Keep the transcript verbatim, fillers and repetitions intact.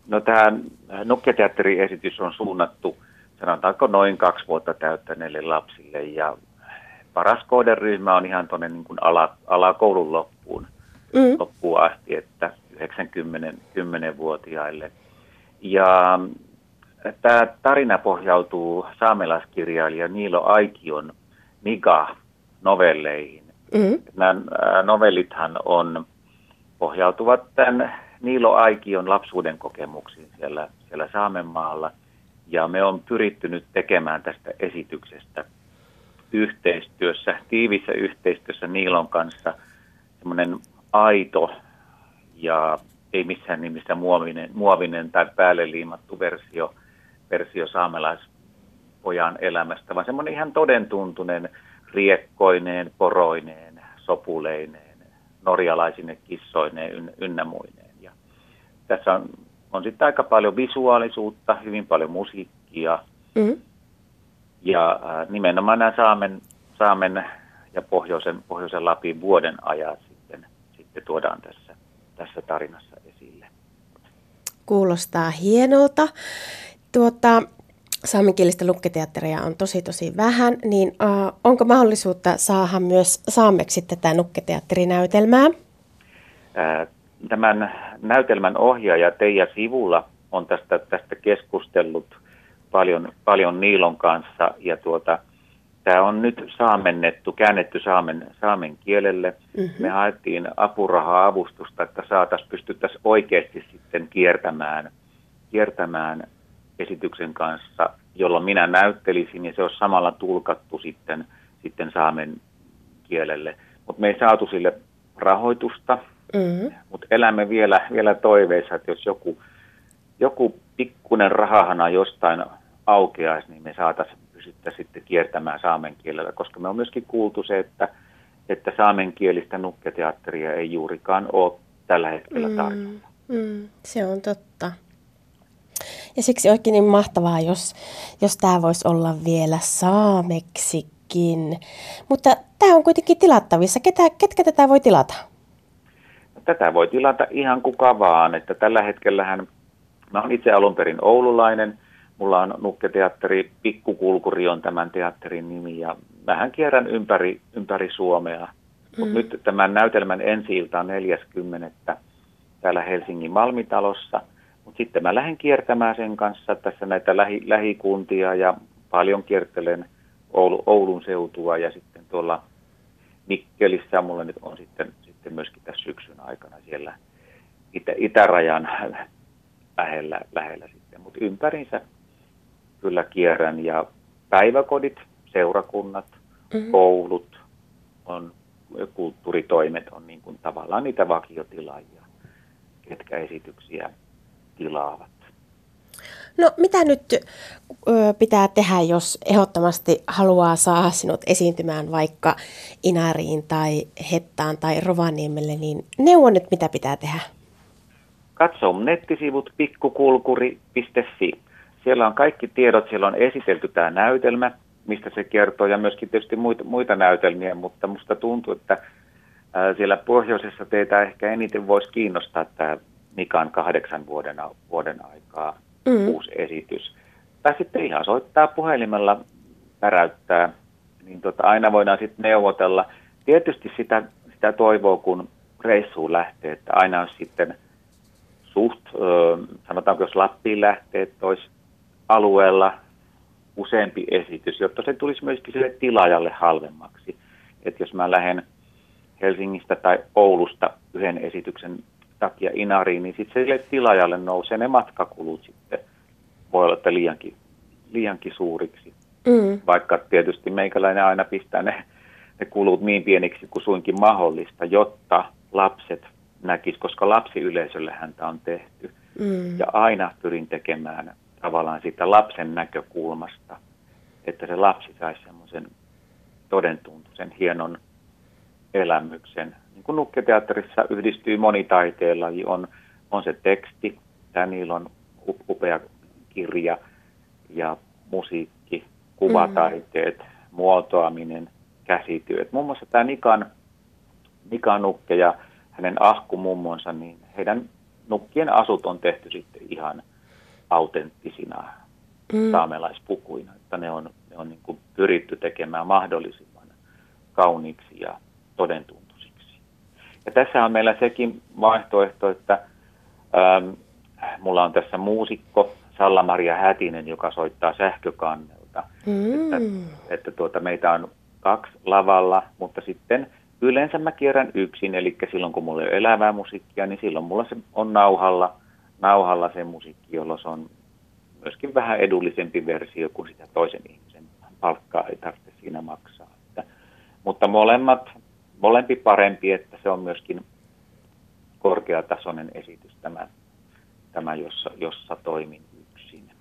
No tämä Nukketeatteri-esitys on suunnattu, sanotaanko noin kaksi vuotta täyttäneille lapsille, ja paras kohderyhmä on ihan tuonne niin kuin ala, alakoulun loppuun, mm. loppuun asti, että yhdeksänkymmentä-vuotiaille. Ja tämä tarina pohjautuu saamelaiskirjailija Niilo Aikion Niga-novelleihin. Mm. Nämä novellithan on, pohjautuvat tämän Niilo Aikion lapsuuden kokemuksiin siellä, siellä Saamenmaalla. Ja me on pyritty nyt tekemään tästä esityksestä yhteistyössä, tiivissä yhteistyössä Niilon kanssa semmoinen aito ja ei missään nimissä muovinen, muovinen tai päälle liimattu versio, versio saamelaispojan elämästä, vaan semmoinen ihan todentuntunen, riekkoineen, poroineen, sopuleineen, norjalaisine kissoineen ynnä muineen. Ja tässä on, on sitten aika paljon visuaalisuutta, hyvin paljon musiikkia. Mm-hmm. Ja äh, nimenomaan nämä Saamen, Saamen ja Pohjoisen, Pohjoisen Lapin vuoden ajat sitten, sitten tuodaan tässä, tässä tarinassa esille. Kuulostaa hienolta. Tuota, saamenkielistä nukketeatteria on tosi tosi vähän, niin uh, onko mahdollisuutta saada myös saameksi tätä nukketeatterinäytelmää? Äh, tämän näytelmän ohjaaja Teija Sivula on tästä, tästä keskustellut paljon, paljon Niilon kanssa, ja tuota, tämä on nyt saamennettu, käännetty saamen, saamen kielelle. Mm-hmm. Me haettiin apurahaa, avustusta, että saataisiin, pystyttäisiin oikeasti sitten kiertämään, kiertämään esityksen kanssa, jolloin minä näyttelisin, ja se olisi samalla tulkattu sitten, sitten saamen kielelle. Mutta me ei saatu sille rahoitusta, mm-hmm. mutta elämme vielä, vielä toiveissa, että jos joku, joku pikkuinen rahahana jostain aukeaisi, niin me saataisiin pystyttäisiin sitten kiertämään saamen kielellä, koska me on myöskin kuultu se, että, että saamenkielistä nukketeatteria ei juurikaan ole tällä hetkellä tarjolla. Mm, mm, se on totta. Ja siksi oikein niin mahtavaa, jos, jos tämä voisi olla vielä saameksikin. Mutta tämä on kuitenkin tilattavissa. Ketä, ketkä tätä voi tilata? No, tätä voi tilata ihan kuka vaan. Että tällä hetkellähän, mä olen itse alun perin oululainen, mulla on Nukketeatteri, Pikkukulkuri on tämän teatterin nimi, ja mähän kierrän ympäri, ympäri Suomea. Mm. Mutta nyt tämän näytelmän ensi-ilta on neljäskymmenes täällä Helsingin Malmitalossa. Mutta sitten mä lähden kiertämään sen kanssa tässä näitä lähi, lähikuntia, ja paljon kiertelen Oulu, Oulun seutua, ja sitten tuolla Mikkelissä mulla nyt on sitten, sitten myöskin tässä syksyn aikana siellä itä, itärajan lähellä, lähellä sitten, mutta ympärinsä kyllä kierrän, ja päiväkodit, seurakunnat, mm-hmm. koulut, on, kulttuuritoimet on niin kuin tavallaan niitä vakiotilaajia, ketkä esityksiä tilaavat. No mitä nyt ö, pitää tehdä, jos ehdottomasti haluaa saada sinut esiintymään vaikka Inariin tai Hettaan tai Rovaniemelle, niin neuvo nyt mitä pitää tehdä? Katso nettisivut pikkukulkuri piste fi. Siellä on kaikki tiedot, siellä on esitelty tämä näytelmä, mistä se kertoo, ja myöskin tietysti muita, muita näytelmiä, mutta musta tuntuu, että ää, siellä pohjoisessa teitä ehkä eniten voisi kiinnostaa tämä Nikan kahdeksan vuoden, vuoden aikaa mm. uusi esitys. Tai sitten ihan soittaa puhelimella, päräyttää, niin tota, aina voidaan sitten neuvotella. Tietysti sitä, sitä toivoo, kun reissuun lähtee, että aina on sitten suht, ö, sanotaanko jos Lappiin lähtee, että olisi alueella useampi esitys, jotta se tulisi myöskin sille tilaajalle halvemmaksi. Että jos mä lähden Helsingistä tai Oulusta yhden esityksen takia Inariin, niin sitten sille tilaajalle nousee ne matkakulut sitten. Voi olla, että liiankin, liiankin suuriksi. Mm. Vaikka tietysti meikäläinen aina pistää ne, ne kulut niin pieniksi kuin suinkin mahdollista, jotta lapset näkisivät, koska lapsiyleisölle häntä on tehty. Mm. Ja aina pyrin tekemään tavallaan siitä lapsen näkökulmasta, että se lapsi saisi semmoisen todentuntuisen hienon elämyksen. Niin kuin Nukketeatterissa yhdistyy monitaiteella, on, on se teksti, tämä niillä on upea kirja ja musiikki, kuvataiteet, mm. muotoaminen, käsityöt. Muun muassa tämä Nikan, Nikan nukke ja hänen ahkumummonsa, niin heidän nukkien asut on tehty sitten ihan autenttisina Mm. saamelaispukuina, että ne on, ne on niin kuin pyritty tekemään mahdollisimman kauniiksi ja todentuntuisiksi. Ja tässä on meillä sekin vaihtoehto, että ähm, mulla on tässä muusikko Salla-Maria Hätinen, joka soittaa sähkökannelta. Mm. Että, että tuota, meitä on kaksi lavalla, mutta sitten yleensä mä kierrän yksin, eli silloin kun mulla ei ole elävää musiikkia, niin silloin mulla se on nauhalla, nauhalla se musiikki, jolloin se on myöskin vähän edullisempi versio, kun sitä toisen ihmisen palkkaa ei tarvitse siinä maksaa. Että, mutta molemmat, molempi parempi, että se on myöskin korkeatasoinen esitys tämä, tämä jossa, jossa toimin.